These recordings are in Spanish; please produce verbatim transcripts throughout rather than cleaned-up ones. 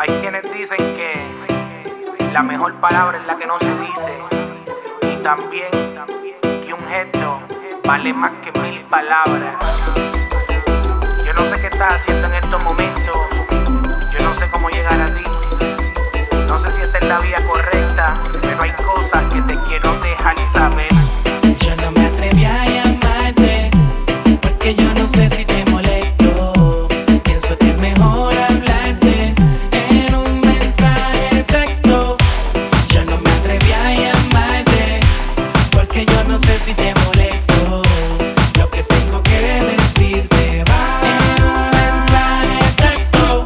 Hay quienes dicen que la mejor palabra es la que no se dice, y también que un gesto vale más que mil palabras. Yo no sé qué estás haciendo en estos momentos, yo no sé cómo llegar a ti, no sé si esta es la vía correcta, pero hay cosas que te quiero dejar saber. Yo no me atreví a llamarte, porque yo no sé si te molesto. Pienso que es mejor hablarte en un mensaje de texto. Yo no me atreví a llamarte, porque yo no sé si te molesto. Lo que tengo que decirte va en un mensaje de texto.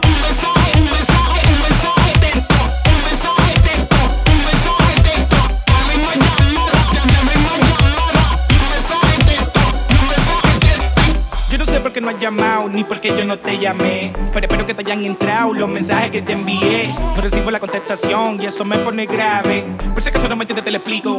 Yo no sé por qué no has llamado, ni por qué yo no te llamé, pero espero que te hayan entrado los mensajes que te envié. No recibo la contestación y eso me pone grave. Por si acaso no me entiendes, te lo explico.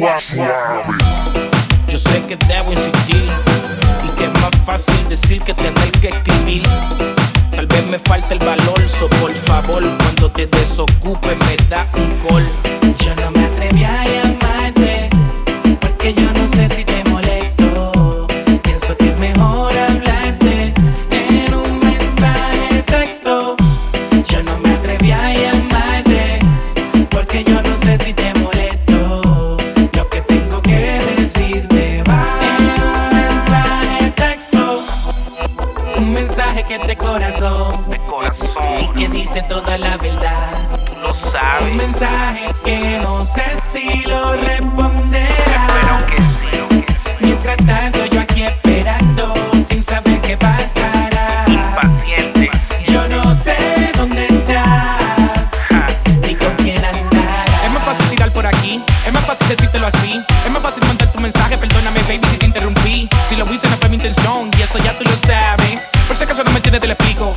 Yo sé que debo insistir y que es más fácil decir que tener que escribir. Tal vez me falta el valor, so por favor, cuando te desocupe me da un call. Yo no me atreví a llamarte, porque yo no sé si te molesto. Pienso que es mejor hablarte en un mensaje de texto. Yo no me atreví a llamarte, porque yo no sé si te molesto. Lo que tengo que decirte va en un mensaje de texto. Un mensaje que es de corazón, De corazón, y que dice toda la verdad. tú lo sabes, Un mensaje que no sé si lo responderás. pero que sí, Mientras tanto yo aquí esperando, sin saber qué pasará. impaciente. Yo no sé dónde estás, Ja. ni con quién andarás. Es más fácil tirar por aquí, es más fácil decírtelo así. Es más fácil mandar tu mensaje, perdóname baby si te interrumpí. Si lo hice no fue mi intención, y eso ya tú lo sabes. Por si acaso no me entiendes te lo explico.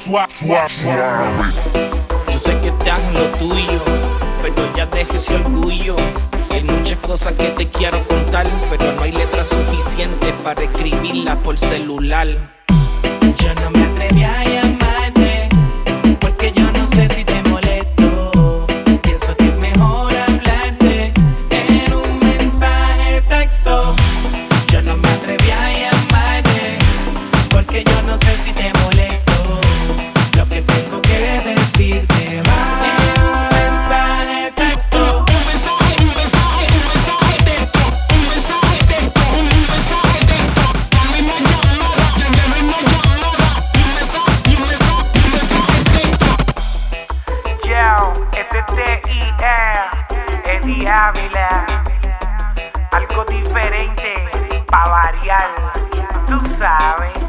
Yo sé que estás en lo tuyo, pero ya deje ese orgullo. Hay muchas cosas que te quiero contar, pero no hay letras suficientes para escribirlas por celular. Yo no me atreví a llamarte, porque yo no sé si te molesto. Pienso que es mejor hablarte en un mensaje de texto. Yo no me atreví a llamarte, porque yo no sé si te molesto. Lo que tengo que decirte va en un mensaje de texto. Yo, este es T I E, Eddie Ávila. Algo diferente, pa' variar, tú sabes.